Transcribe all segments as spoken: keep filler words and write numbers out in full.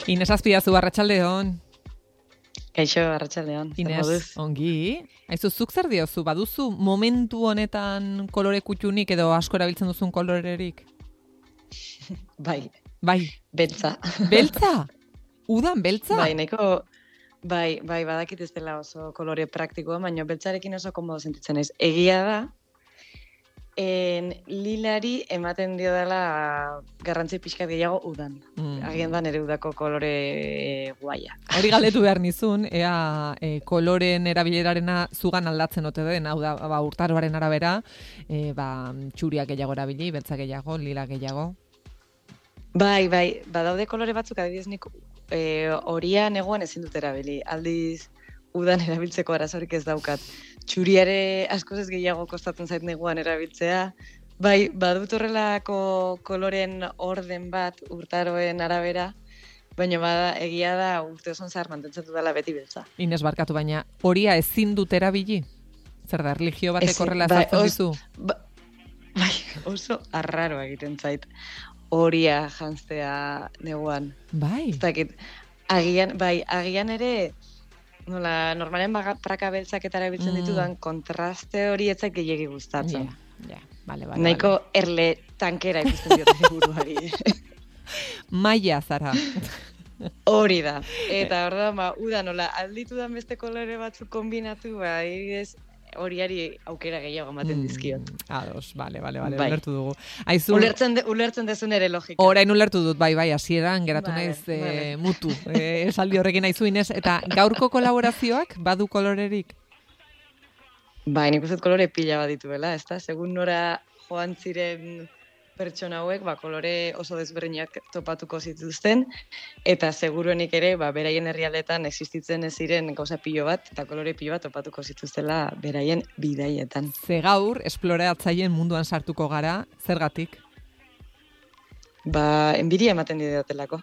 Ines Azpiazu, arratsaldeon. Kaixo, arratsaldeon. Ines, ongi. Aizu, zuk zer diozu, baduzu momentu honetan kolore kutxunik edo asko erabiltzen duzun kolorerik? Bai. Bai. Beltza. Beltza? Udan beltza? Bai, nahiko, bai, bai, badakit ez dela oso kolore praktikoa, baina beltzarekin oso komodo sentitzen ez. Egia da, en, lilari ematen dio dela garrantzi pixka gehiago udan. Mm. Agian da nere udako kolore e, guaia. Hori galdetu behar nizun, ea e, koloren erabilerarena zugan aldatzen ote den, hau da, ba, urtaroaren arabera, e, ba, txuriak gehiago erabili, beltza gehiago, lila gehiago. Bai, bai, badaude kolore batzuk adibidez nik e, horia neguan ezin dut erabili. Aldiz udan erabiltzeko arazorik ez daukat. Txuriare askoz ez gehiago kostatzen zait neguan erabiltzea. Bai, badut horrelako koloren orden bat urtaroen arabera, baina bada egia da urte oson zahar mantentzen dela beti beltza. Ines, barkatu, baina horia ezin dut erabili? Zer da, erlijio batek horrela ezartzen dizu? Ba, bai, oso arraro egiten zait. Horia janztea neguan. Bai. Ez dakit, agian, bai, agian ere, nola, normalen praka beltzak eta erabiltzen mm. ditudan, kontraste hori etzak gehiagi gustatzen. Ja, ja, bale, bale. Nahiko vale. Erle tankera ikusten diote buruari. Maia zara. Hori da. Eta orduan, ba, uda nola, alditudan beste kolore batzuk kombinatu, ba, ez, horiari aukera gehiago ematen dizkiot. Mm, ados, bale, bale, bale, bai. ulertu dugu. Aizu, ulertzen, de, ulertzen dezun ere logika. Orain ulertu dut, bai, bai, hasieran geratu vale, naiz vale. e, mutu. E, esaldi horrekin aizu, Ines, eta gaurko kolaborazioak badu kolorerik? Bai, nik uste kolore pila bat dituela, ezta? Segun nora joan ziren pertsona hauek, ba, kolore oso desberdinak topatuko zituzten, eta seguruenik ere, ba, beraien herrialdetan existitzen ez ziren gauza pilo bat, eta kolore pilo bat topatuko zituztela beraien bidaietan. Ze gaur, esploratzaileen munduan sartuko gara, zergatik? Ba, enbidia ematen didatelako.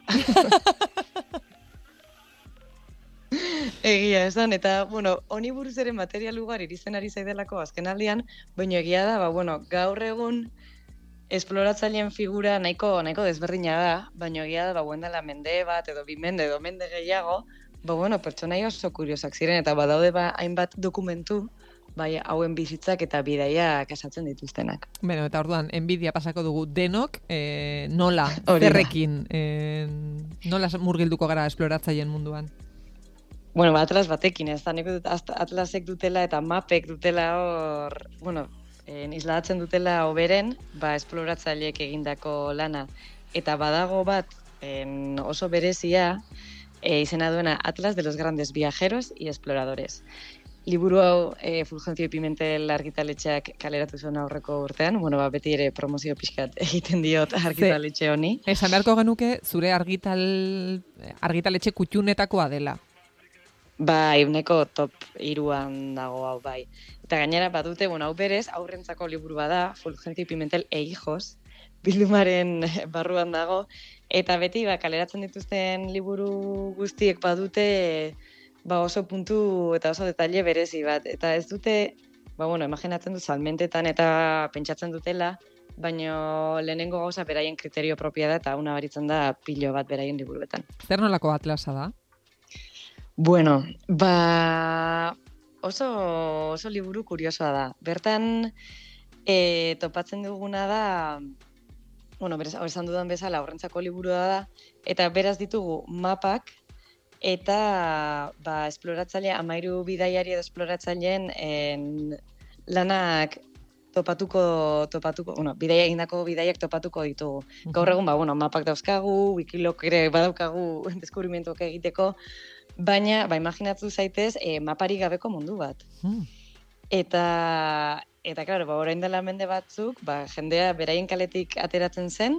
Egia esan, eta, bueno, honi buruz ere material ugari irizten ari zaidelako azken aldian, baina egia da, ba, bueno, gaur egun esploratzaileen figura nahiko nahiko desberdina da, baina egia da, ba, buen dela mende bat, edo bi mende, edo mende gehiago, ba, bueno, pertsonai oso kuriosak ziren, eta badaude ba, hainbat dokumentu, bai, hauen bizitzak eta bidaiak esatzen dituztenak. Beno, eta orduan, enbidia pasako dugu denok, e, nola, Hori zerrekin, e, nola murgilduko gara esploratzaileen munduan? Bueno, ba, atlas batekin, ez da, nik dut atlasek dutela eta mapek dutela hor, bueno, en, isladatzen dutela oberen, ba, esploratzaileek egindako lana. Eta badago bat en, oso berezia, e, izena duena Atlas de los grandes viajeros y exploradores. Liburu hau e, Fulgencio Pimentel argitaletxeak kaleratu zuen aurreko urtean, bueno, ba, beti ere promozio pixkat egiten diot argitaletxe honi. Esan beharko genuke zure argital, argitaletxe kutxunetakoa dela. Bai, uneko top iruan dago hau, bai. Eta gainera badute, bueno, hau berez, aurrentzako liburu bada, Fulgencio Pimentel e hijos, bildumaren barruan dago, eta beti, ba, kaleratzen dituzten liburu guztiek badute, ba, oso puntu eta oso detalle berezi bat. Eta ez dute, ba, bueno, imaginatzen dut salmentetan eta pentsatzen dutela, baina lehenengo gauza beraien kriterio propia da, eta una baritzen da pilo bat beraien liburuetan. Zer nolako atlasa da? Bueno, ba, oso, oso liburu kuriosoa da. Bertan e, topatzen duguna da, bueno, beraz, esan dudan bezala, horrentzako liburua da, eta beraz ditugu mapak, eta ba, esploratzailea, amairu bidaiari edo esploratzaileen en, lanak topatuko, topatuko, bueno, bidaia egindako bidaiak topatuko ditugu. Gaur egun, ba, bueno, mapak dauzkagu, wikilok ere badaukagu deskubrimentuak egiteko, baina, ba, imaginatzu zaitez, e, mapari gabeko mundu bat. Hmm. Eta, eta, klaro, ba, orain dela mende batzuk, ba, jendea beraien kaletik ateratzen zen,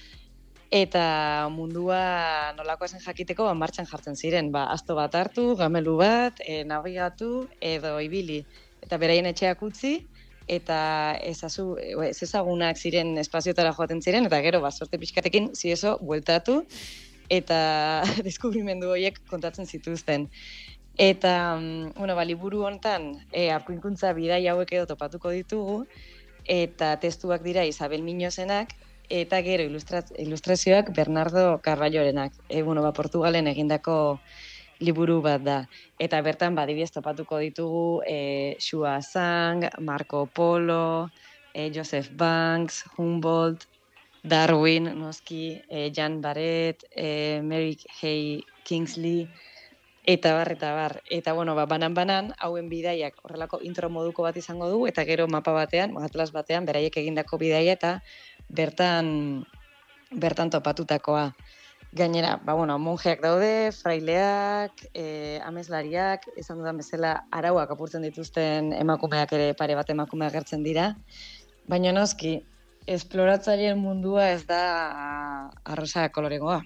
eta mundua nolakoa zen jakiteko, ba, martxan jartzen ziren. Ba, asto bat hartu, gamelu bat, e, navigatu, edo ibili. Eta beraien etxeak utzi, eta ezazu, ez ezagunak ziren espaziotara joaten ziren, eta gero, ba, sorte pixkatekin, ziezo, bueltatu, eta deskubrimendu horiek kontatzen zituzten. Eta, bueno, ba, liburu honetan, e, arkuinkuntza bidai hauek edo topatuko ditugu, eta testuak dira Isabel Miñosenak, eta gero ilustraz, ilustrazioak Bernardo Carballorenak. E, bueno, ba, Portugalen egindako liburu bat da. Eta bertan, ba, adibidez topatuko ditugu e, Xua Zhang, Marco Polo, e, Joseph Banks, Humboldt, Darwin, noski, e, Jan Barrett, e, Mary Hay Kingsley, eta bar, eta bar. Eta, bueno, ba, banan-banan, hauen bidaiak horrelako intro moduko bat izango du, eta gero mapa batean, atlas batean, beraiek egindako bidaia, eta bertan, bertan topatutakoa. Gainera, ba, bueno, monjeak daude, fraileak, e, ameslariak, esan dudan bezala, arauak apurtzen dituzten emakumeak ere pare bat emakume agertzen dira. Baina noski, esploratzaileen mundua ez da arrosa koloregoa.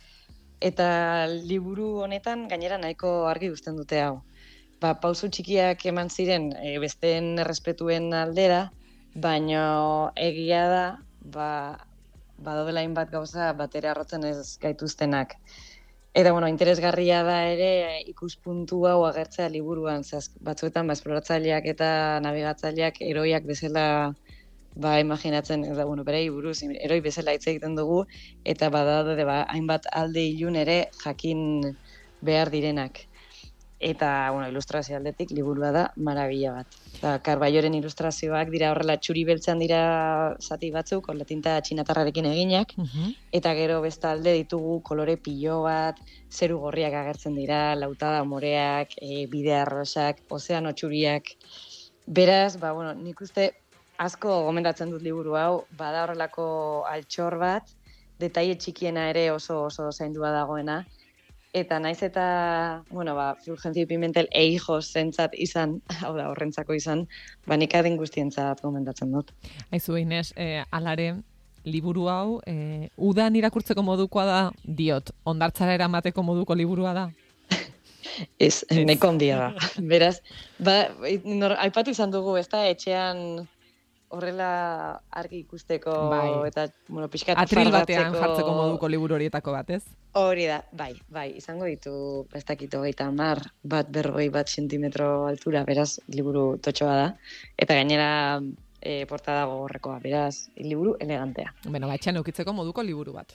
Eta liburu honetan gainera nahiko argi uzten dute hau. Ba, pausu txikiak eman ziren e, besteen errespetuen aldera, baina egia da, ba, badodela hainbat gauza batera arrotzen ez gaituztenak. Eta, bueno, interesgarria da ere ikuspuntu hau agertzea liburuan, zaz, batzuetan ba, esploratzaileak eta nabigatzaileak eroiak bezala ba, imaginatzen, da, bueno, berei buruz, eroi bezala hitz egiten dugu, eta badaude ba, hainbat alde ilun ere jakin behar direnak. Eta, bueno, ilustrazio aldetik liburua da marabila bat. Da, Carballoren ilustrazioak dira horrela txuri beltzean dira zati batzuk, horrela tinta txinatarrarekin eginak, uh-huh. Eta gero bestalde ditugu kolore pilo bat, zeru gorriak agertzen dira, lautada moreak, e, bide arrosak, ozeano txuriak. Beraz, ba, bueno, nik uste asko gomendatzen dut liburu hau, bada horrelako altxor bat, detaile txikiena ere oso oso zaindua dagoena, eta naiz eta, bueno, ba, Fulgencio Pimentel e hijos zentzat izan, hau da, horrentzako izan, ba, nik adin guztientzat gomendatzen dut. Aizu, Inés, eh, alare, liburu hau, eh, udan irakurtzeko modukoa da, diot, hondartzara eramateko moduko liburua da? Ez, neko ondia da. Beraz, ba, nor, aipatu izan dugu, ez da, etxean horrela argi ikusteko, bai. Eta, bueno, pixkat atril batean jartzeko moduko liburu horietako bat, ez? Hori da, bai, bai, izango ditu, ez dakit hogeita hamar, bat berrogei bat sentimetro altura, beraz, liburu totxoa da, eta gainera e, portada gogorrekoa, beraz, liburu elegantea. Beno, ba, etxean eukitzeko moduko liburu bat.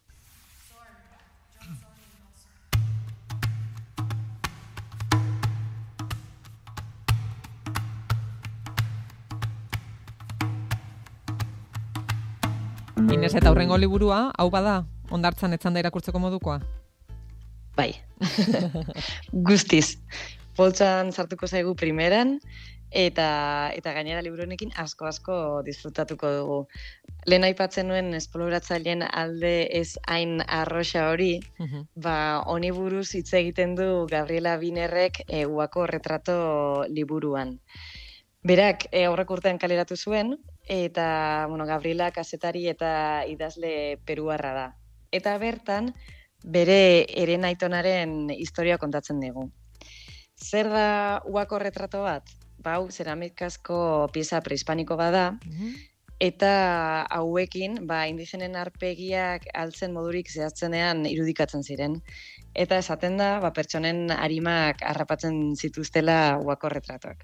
Inez, eta hurrengo liburua, hau bada, hondartzan etzan da irakurtzeko modukoa? Bai, guztiz. Poltsan sartuko zaigu primeran, eta, eta gainera liburunekin asko-asko disfrutatuko dugu. Lehen aipatzen nuen esploratzaileen alde ez hain arroxa hori, uh-huh. Ba, honi buruz hitz egiten du Gabriela Binerrek e, Uako retrato liburuan. Berak e, aurreko urtean kaleratu zuen, eta bueno, Gabriela kazetari eta idazle peruarra da. Eta bertan, bere eren aitonaren historia kontatzen dugu. Zer da Uako retrato bat? Bau, zeramikazko pieza prehispaniko bada, uh-huh. Eta hauekin, ba, indigenen arpegiak altzen modurik zehaztzenean irudikatzen ziren. Eta esaten da, ba, pertsonen arimak harrapatzen zituztela Uako retratoak.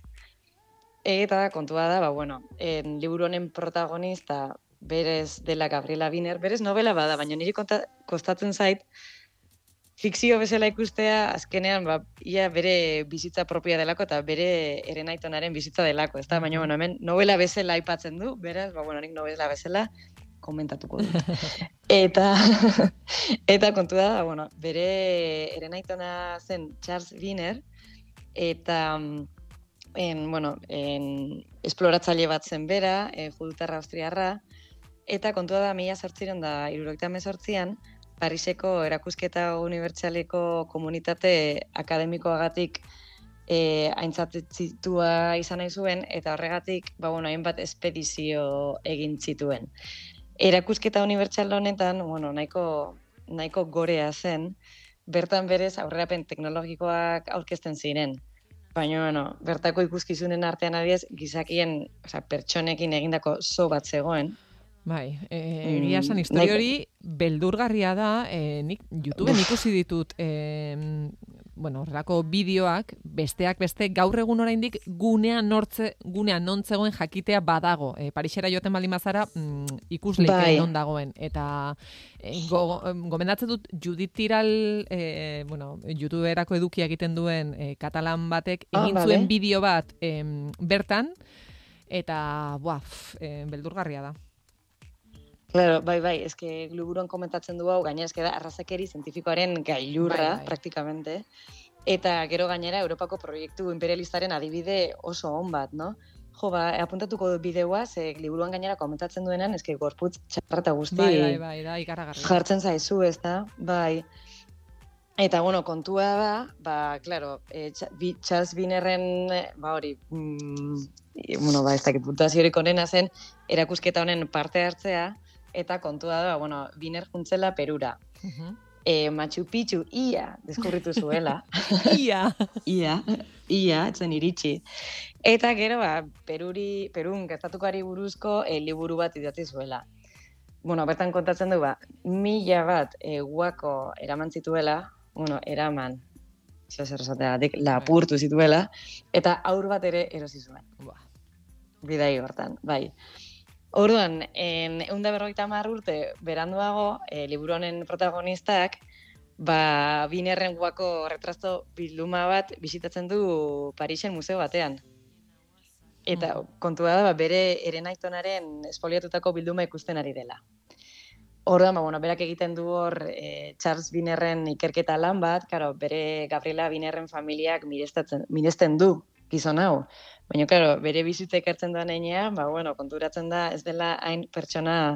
Eta kontua da, ba, bueno, en, liburu honen protagonista berez dela Gabriela Biner, berez novela bada, baina niri konta, kostatzen zait, fikzio bezala ikustea, azkenean, ba, ia bere bizitza propia delako, eta bere erenaitonaren bizitza delako, ez da, baina, bueno, hemen novela bezala aipatzen du, beraz, ba, bueno, nik novela bezala komentatuko dut. eta, eta kontua da, bueno, bere erenaitona zen Charles Biner, eta... En, bueno, en esploratzaile bat zen bera, e, judutarra austriarra, eta kontua da mila zortziron da hirurogeita hemezortzian, Pariseko erakusketa unibertsaleko komunitate akademikoagatik e, aintzatzitua izan nahi zuen, eta horregatik, ba, bueno, hainbat espedizio egin zituen. Erakusketa unibertsal honetan, bueno, nahiko, nahiko gorea zen, bertan berez aurrerapen teknologikoak aurkezten ziren. Baina, bueno, bertako ikuskizunen artean adiez, gizakien, oza, pertsonekin egindako zo bat zegoen. Bai, egia esan histori hori beldurgarria da, e, nik YouTubeen ikusi ditut e, bueno, horrelako bideoak, besteak beste, gaur egun oraindik gunean nortze, gunean non zegoen jakitea badago. E, Parisera joaten baldin bazara, mm, ikusleik Bai. non dagoen. Eta e, go, gomendatzen dut Judith Tiral, e, bueno, YouTuberako edukia egiten duen e, katalan batek, Ah, egin vale. zuen bideo bat em, bertan, eta, buah, pf, e, beldurgarria da. Claro, bai, bai, eske liburuan komentatzen du hau, gainera eske da arrazakeri zientifikoaren gailurra, Bai, bai. praktikamente. Eta gero gainera Europako proiektu imperialistaren adibide oso on bat, no? Jo, ba, apuntatuko dut bideoa, ze liburuan gainera komentatzen duenean, eske gorputz txarra eta guzti Bai, bai, bai, da, ikaragarria. jartzen zaizu, ez da? Bai. Eta, bueno, kontua da, ba, claro, e, Charles Wienerren, ba hori, mm, bueno, ba, ez dakit puntuaziorik onena zen, erakusketa honen parte hartzea, eta kontua da, bueno, Wiener juntzela Perura. Uh-huh. E, Machu Picchu ia deskubritu zuela. Ia! ia, ia, etzen iritsi. Eta gero, ba, Peruri, Perun gertatukoari buruzko e, liburu bat idatzi zuela. Bueno, bertan kontatzen du, ba, mila bat e, guako eraman zituela, bueno, eraman, zer esatea, lapurtu zituela, eta aur bat ere erosi zuen. Ba. Bidai hortan, bai. Orduan, en ehun eta berrogeita hamar urte beranduago, e, liburu honen protagonistak, ba, Wienerren guako retrato bilduma bat bisitatzen du Parisen museo batean. Eta Mm. kontua da, ba, bere herenaitonaren espoliatutako bilduma ikusten ari dela. Orduan, ba, bueno, berak egiten du hor e, Charles Wienerren ikerketa lan bat, karo, bere Gabriela Wienerren familiak mirestatzen, miresten du gizon hau. Baina, claro, bere bizitza ikertzen da heinean, ba, bueno, konturatzen da ez dela hain pertsona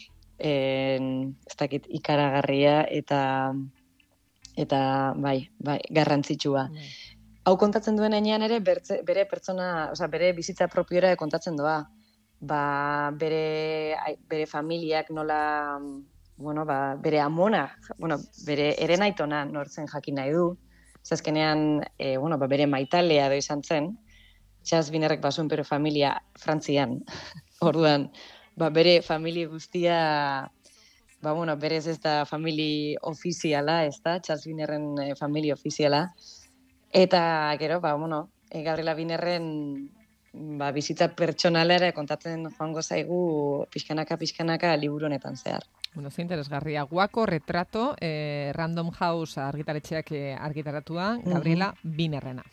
en, ez dakit, ikaragarria eta eta bai, bai, garrantzitsua. Bai. Hau kontatzen duen heinean ere bertze, bere pertsona, osea, bere bizitza propiora kontatzen doa. Ba, bere ai, bere familiak nola, bueno, ba, bere amona, bueno, bere herenaitona nortzen jakin nahi du. Azkenean, e, bueno, ba, bere maitalea edo izan zen. Charles Wienerrek bazuen bere familia Frantzian. Orduan, ba, bere familia guztia, ba, bueno, berez ez da familia ofiziala, ez da, Charles Wienerren e, familia ofiziala. Eta, gero, ba, bueno, e, Gabriela Wienerren ba, bizitza pertsonalera kontatzen joango zaigu pixkanaka, pixkanaka liburu honetan zehar. Bueno, ze interesgarria. Guako retrato, eh, Random House argitaretxeak eh, argitaratua, Gabriela uh-huh. Wienerrena.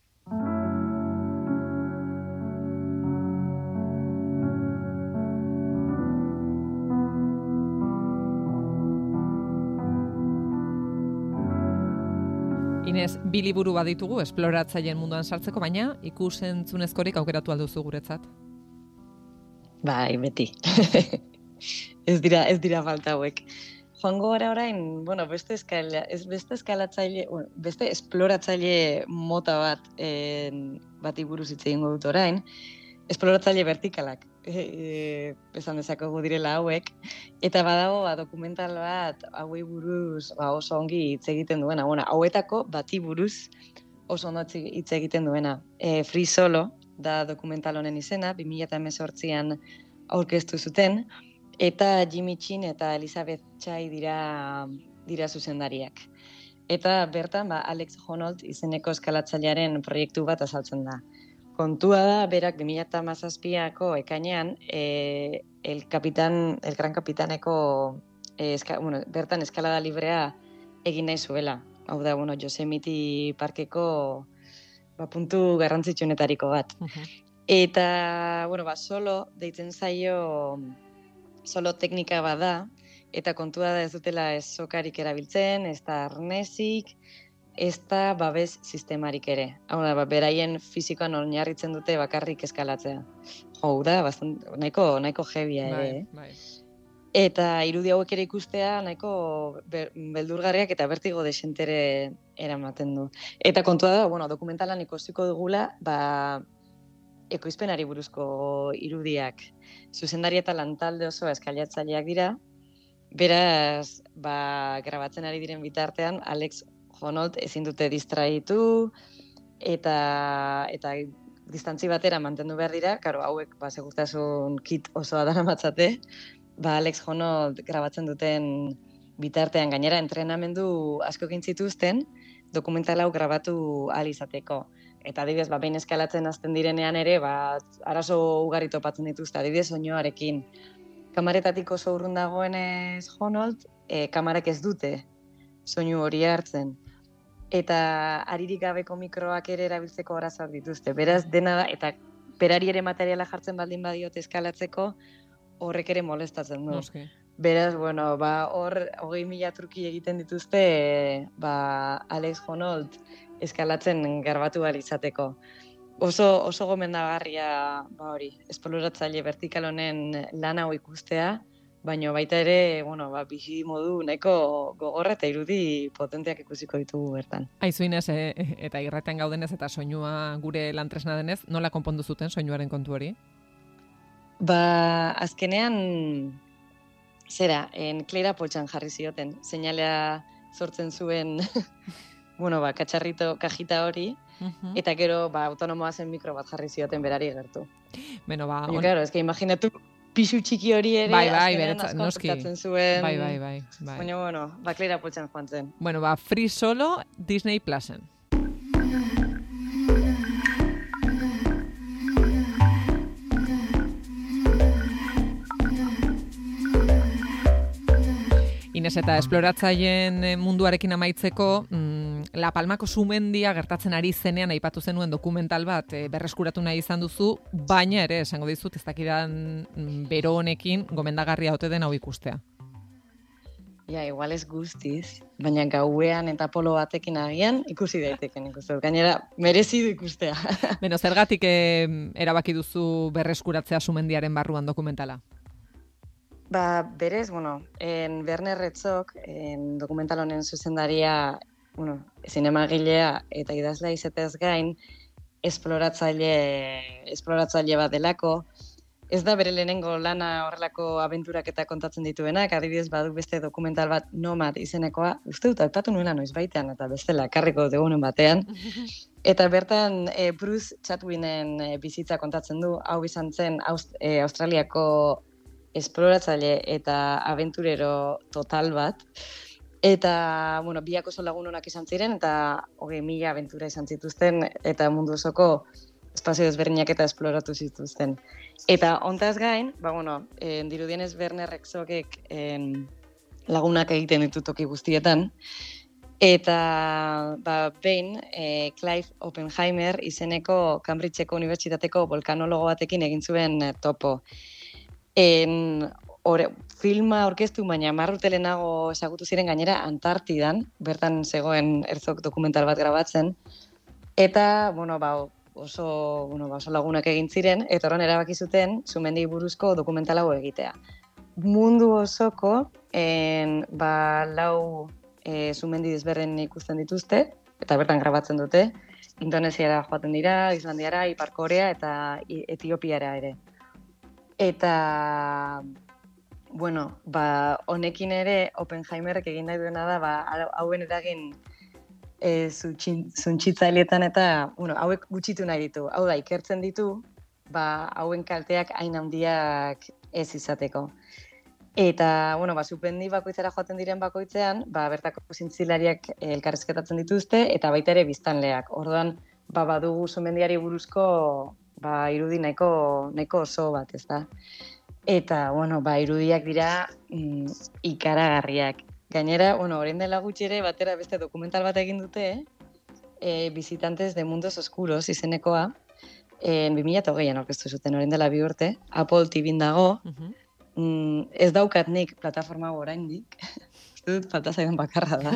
Inez, bi liburu baditugu esploratzaileen munduan sartzeko, baina ikus-entzunezkorik aukeratu alduzu guretzat? Bai, beti. ez dira, ez dira falta hauek. Joango gara orain, bueno, beste eskala, ez beste eskalatzaile, bueno, beste esploratzaile mota bat en, bati buruz hitz egingo dut orain, esploratzaile vertikalak. E, e, esan dezakegu direla hauek, eta badago ba, dokumental bat hauei buruz ba, oso ongi hitz egiten duena. Bueno, hauetako bati buruz oso ondo hitz egiten duena. E, Free Solo da dokumental honen izena, bi mila hemezortzian aurkeztu zuten, eta Jimmy Chin eta Elizabeth Chai dira, dira zuzendariak. Eta bertan ba, Alex Honnold izeneko eskalatzailearen proiektu bat azaltzen da. Kontua da, berak bi mila hamazazpiako ekainean, e, el, kapitan, el gran kapitaneko e, eska, bueno, bertan eskalada librea egin nahi zuela. Hau da, bueno, Yosemite parkeko ba, puntu garrantzitsuenetariko bat. Uh-huh. Eta, bueno, ba, solo deitzen zaio solo teknika bada, eta kontua da ez dutela ez sokarik erabiltzen, ez da arnesik, ez da babes sistemarik ere. Hau da, ba, beraien fizikoan oinarritzen dute bakarrik eskalatzea. Hau da, bastant, nahiko, nahiko jebia ere. Bai, bai. Eta irudi hauek ere ikustea nahiko ber, beldurgarriak eta bertigo desentere eramaten du. Eta kontua da, bueno, dokumentalan ikusiko dugula, ba, ekoizpenari buruzko irudiak. Zuzendari eta lantalde oso eskalatzaileak dira. Beraz, ba, grabatzen ari diren bitartean, Alex Honnold ezin dute distraitu eta eta distantzi batera mantendu behar dira, karo, hauek ba, segurtasun kit osoa daramatzate, ba, Alex Honnold grabatzen duten bitartean gainera entrenamendu asko egin zituzten, dokumental hau grabatu ahal izateko. Eta adibidez, ba, behin eskalatzen hasten direnean ere, ba, arazo ugari topatzen dituzte, adibidez, soinuarekin. Kamaretatik oso urrun dagoenez Honold, e, kamarak ez dute soinu hori hartzen. Eta aririk gabeko mikroak ere erabiltzeko arazoak dituzte. Beraz, dena da, eta berari ere materiala jartzen baldin badiot eskalatzeko, horrek ere molestatzen du. Noski. Beraz, bueno, ba, hor, hogei mila truki egiten dituzte, ba, Alex Honnold eskalatzen garbatu ahal izateko. Oso, oso gomendagarria, ba hori, esploratzaile vertikal honen lan hau ikustea, baina baita ere, bueno, ba, bizi modu nahiko gogorra eta irudi potenteak ikusiko ditugu bertan. Aizu Ines, e, eta irratean gaudenez eta soinua gure lantresna denez, nola konpondu zuten soinuaren kontu hori? Ba, azkenean, zera, en Clara poltsan jarri zioten, seinalea sortzen zuen, bueno, ba, katxarrito kajita hori, uh-huh. Eta gero, ba, autonomoa zen mikro bat jarri zioten berari gertu. Beno, ba... On... Claro, eske imaginatu, pisu txiki hori ere, bai, bai, azkenean asko portatzen zuen. Bai, bai, bai, bai. Baina, bueno, ba, Clara poltsan joan zen. Bueno, ba, Free Solo Disney Plusen. Ines, eta esploratzaileen munduarekin amaitzeko, mm, La Palmako sumendia gertatzen ari zenean aipatu zenuen dokumental bat e, berreskuratu nahi izan duzu, baina ere, esango dizut, ez dakidan mm, bero honekin gomendagarria ote den hau ikustea. Ja, igual ez guztiz, baina gauean eta polo batekin agian ikusi daiteken ikustu. Gainera, merezi du ikustea. Beno, zergatik e, erabaki duzu berreskuratzea sumendiaren barruan dokumentala? Ba, berez, bueno, en Werner Herzog, en dokumental honen zuzendaria, bueno, zinemagilea eta idazlea izetez gain, esploratzaile, esploratzaile bat delako. Ez da bere lehenengo lana horrelako abenturak eta kontatzen dituenak, adibidez badu beste dokumental bat Nomad izenekoa, uste dut aipatu nuela noiz baitean, eta bestela karriko degunen batean. Eta bertan e, Bruce Chatwinen e, bizitza kontatzen du, hau izan zen Aust- e, Australiako esploratzaile eta abenturero total bat. Eta, bueno, biak oso lagun onak izan ziren, eta hogei mila abentura izan zituzten, eta mundu osoko espazio desberdinak eta esploratu zituzten. Eta hontaz gain, ba, bueno, en, dirudienez Werner Herzogek en, lagunak egiten ditu toki guztietan, eta ba, behin e, Clive Oppenheimer izeneko Cambridgeko Unibertsitateko volkanologo batekin egin zuen e, topo. En, ore, filma orkestu, baina marrute lehenago ezagutu ziren gainera Antartidan, bertan zegoen Herzog dokumental bat grabatzen, eta, bueno, ba, oso, bueno, ba, oso lagunak egin ziren, eta horren erabaki zuten sumendi buruzko dokumental hau egitea. Mundu osoko, en, ba, lau e, sumendi desberren ikusten dituzte, eta bertan grabatzen dute, Indonesiara joaten dira, Islandiara, Ipar Korea eta Etiopiara ere. Eta, bueno, ba, honekin ere Oppenheimerrek egin nahi duena da, ba, hauen eragin e, zuntxitzailetan eta, bueno, hauek gutxitu nahi ditu. Hau da, ikertzen ditu, ba, hauen kalteak hain handiak ez izateko. Eta, bueno, ba, supendi bakoitzara joaten diren bakoitzean, ba, bertako zintzilariak elkarrizketatzen dituzte, eta baita ere biztanleak. Orduan, ba, badugu sumendiari buruzko ba, irudi nahiko, nahiko oso bat, ez da. Eta, bueno, ba, irudiak dira mm, ikaragarriak. Gainera, bueno, orain dela gutxi ere, batera beste dokumental bat egin dute, eh? Visitantes de Mundos Oscuros izenekoa, eh, bi mila hogeian aurkeztu zuten, orain dela bi urte, Apple T V-n dago, uh-huh. mm, ez daukat nik plataforma oraindik, ez dut falta zaidan bakarra da.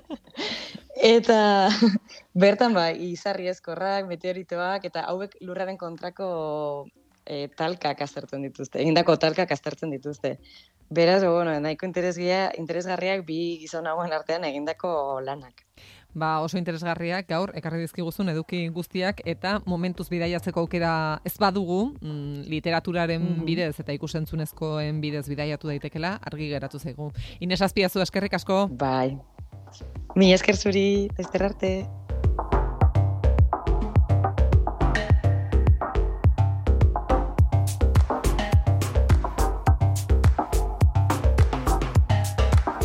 Eta bertan ba, izarri ezkorrak, meteoritoak, eta hauek lurraren kontrako e, talkak aztertzen dituzte, egindako talkak aztertzen dituzte. Beraz, bueno, nahiko interesgarriak bi gizon hauen artean egindako lanak. Ba, oso interesgarriak gaur, ekarri dizkiguzun eduki guztiak, eta momentuz bidaiatzeko aukera ez badugu, mm, literaturaren mm-hmm. bidez eta ikusentzunezkoen bidez bidaiatu daitekela, argi geratu zaigu. Ines Azpiazu, eskerrik asko. Bai. Mi esker zuri, beste arte.